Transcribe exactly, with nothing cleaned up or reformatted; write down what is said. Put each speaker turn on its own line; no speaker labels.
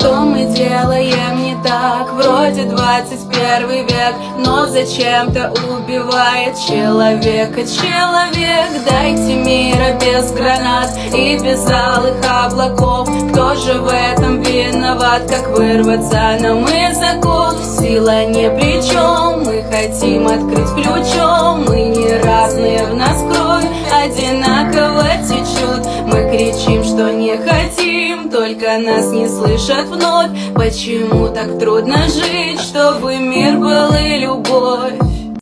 Что мы делаем не так? Вроде двадцать первый век, но зачем-то убивает человека человек. Дайте мира без гранат и без алых облаков. Кто же в этом виноват? Как вырваться нам из оков? Сила не плечом, мы хотим открыть ключом. Мы не разные, в нас кровь одинаково течет. Мы кричим, что не хотим, только нас не слышат вновь. Почему так трудно жить, чтобы мир был и любовь?